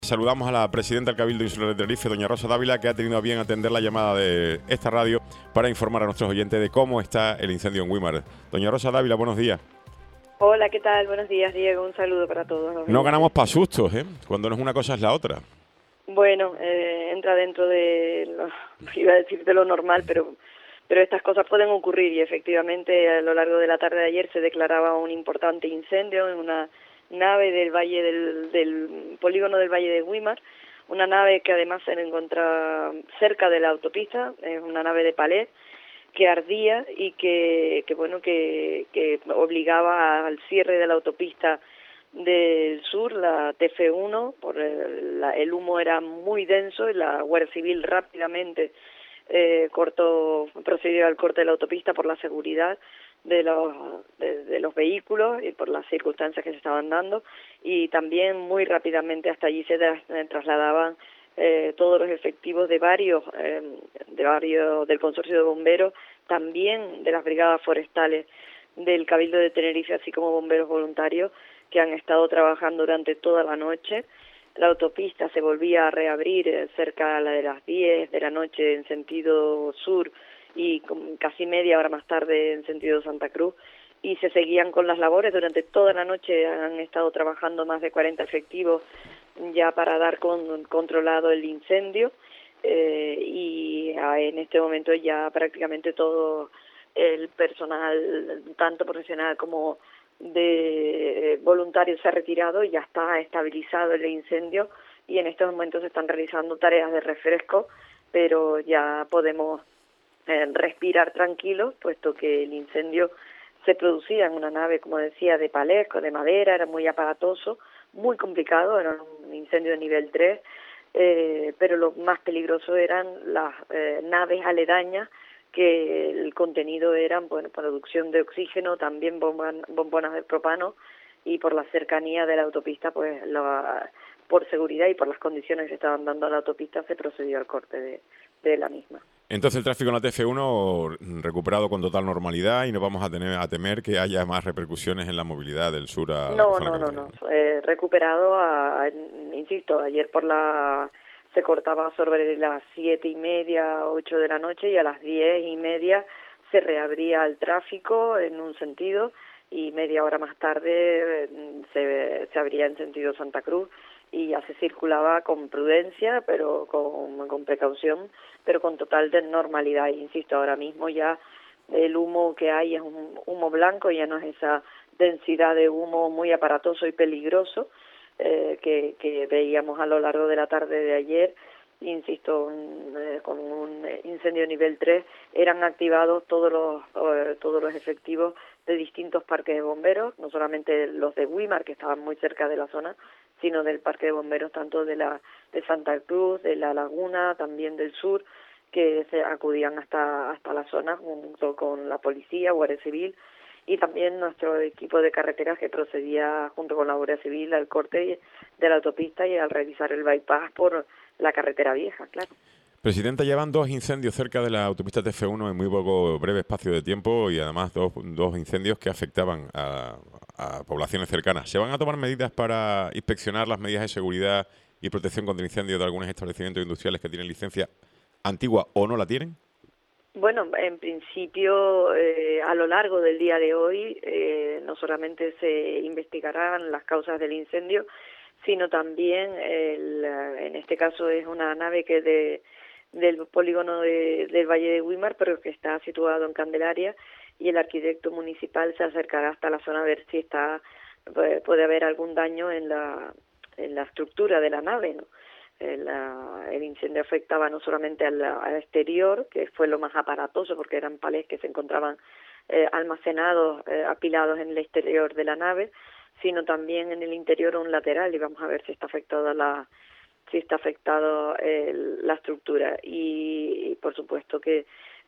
Saludamos a la presidenta del Cabildo Insular de Tenerife, doña Rosa Dávila, que ha tenido a bien atender la llamada de esta radio para informar a nuestros oyentes de cómo está el incendio en Güímar. Doña Rosa Dávila, buenos días. Hola, ¿qué tal? Buenos días, Diego. Un saludo para todos los No ganamos oyentes. para sustos, ¿eh? Cuando no es una cosa es la otra. Bueno, entra dentro de iba a decir de lo normal, pero estas cosas pueden ocurrir y efectivamente a lo largo de la tarde de ayer se declaraba un importante incendio en una nave del valle del polígono del Valle de Güímar, una nave que además se encuentra cerca de la autopista, es una nave de palés que ardía y que obligaba al cierre de la autopista del sur, la TF1, por el humo era muy denso y la Guardia Civil rápidamente procedió al corte de la autopista por la seguridad de los vehículos y por las circunstancias que se estaban dando, y también muy rápidamente hasta allí se trasladaban todos los efectivos de varios del consorcio de bomberos, también de las brigadas forestales del Cabildo de Tenerife, así como bomberos voluntarios que han estado trabajando durante toda la noche. La autopista se volvía a reabrir cerca de las 10 de la noche en sentido sur y casi media hora más tarde en sentido Santa Cruz, y se seguían con las labores. Durante toda la noche han estado trabajando más de 40 efectivos ya para dar controlado el incendio, y en este momento ya prácticamente todo el personal, tanto profesional como de voluntarios, se ha retirado y ya está estabilizado el incendio, y en estos momentos se están realizando tareas de refresco, pero ya podemos respirar tranquilos, puesto que el incendio se producía en una nave, como decía, de palés, de madera, era muy aparatoso, muy complicado, era un incendio de nivel 3, pero lo más peligroso eran las naves aledañas, que el contenido eran, producción de oxígeno, también bombonas de propano, y por la cercanía de la autopista, por seguridad y por las condiciones que se estaban dando a la autopista, se procedió al corte de la misma. Entonces el tráfico en la TF1 recuperado con total normalidad y no vamos a temer que haya más repercusiones en la movilidad del sur a la zona No. capital. Recuperado, insisto, ayer se cortaba sobre las 7:30, 8 de la noche, y a las 10:30 se reabría el tráfico en un sentido, y media hora más tarde se abría en sentido Santa Cruz, y ya se circulaba con prudencia, pero con precaución, pero con total de normalidad. E insisto, ahora mismo ya el humo que hay es un humo blanco, ya no es esa densidad de humo muy aparatoso y peligroso que veíamos a lo largo de la tarde de ayer. Insisto, con un incendio nivel 3 eran activados todos los efectivos de distintos parques de bomberos, no solamente los de Güímar, que estaban muy cerca de la zona, sino del parque de bomberos tanto de Santa Cruz, de La Laguna, también del sur, que se acudían hasta la zona junto con la policía, Guardia Civil, y también nuestro equipo de carreteras, que procedía junto con la Guardia Civil al corte de la autopista y al realizar el bypass por la carretera vieja, claro. Presidenta, llevan dos incendios cerca de la autopista TF1 en muy poco breve espacio de tiempo, y además dos incendios que afectaban a poblaciones cercanas. ¿Se van a tomar medidas para inspeccionar las medidas de seguridad y protección contra incendios de algunos establecimientos industriales que tienen licencia antigua o no la tienen? Bueno, en principio, a lo largo del día de hoy, no solamente se investigarán las causas del incendio, sino también, en este caso es una nave que es del polígono del Valle de Güímar, pero que está situado en Candelaria, y el arquitecto municipal se acercará hasta la zona a ver si puede haber algún daño en la estructura de la nave, ¿no? El incendio afectaba no solamente al exterior, que fue lo más aparatoso, porque eran palés que se encontraban almacenados, apilados en el exterior de la nave, sino también en el interior o un lateral, y vamos a ver si está afectada la estructura. Y por supuesto que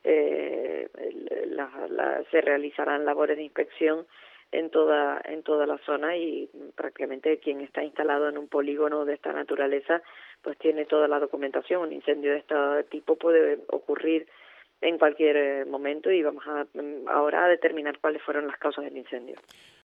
se realizarán labores de inspección en toda la zona, y prácticamente quien está instalado en un polígono de esta naturaleza pues tiene toda la documentación. Un incendio de este tipo puede ocurrir en cualquier momento, y vamos ahora a determinar cuáles fueron las causas del incendio.